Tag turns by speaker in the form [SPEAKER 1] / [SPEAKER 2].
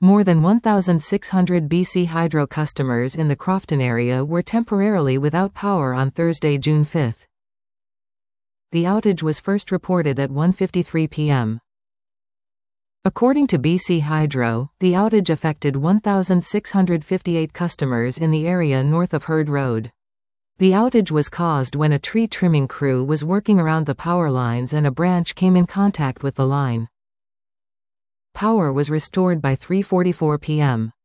[SPEAKER 1] More than 1,600 BC Hydro customers in the Crofton area were temporarily without power on Thursday, June 5. The outage was first reported at 1:53 p.m. According to BC Hydro, the outage affected 1,658 customers in the area north of Herd Road. The outage was caused when a tree trimming crew was working around the power lines and a branch came in contact with the line. Power was restored by 3:44 p.m.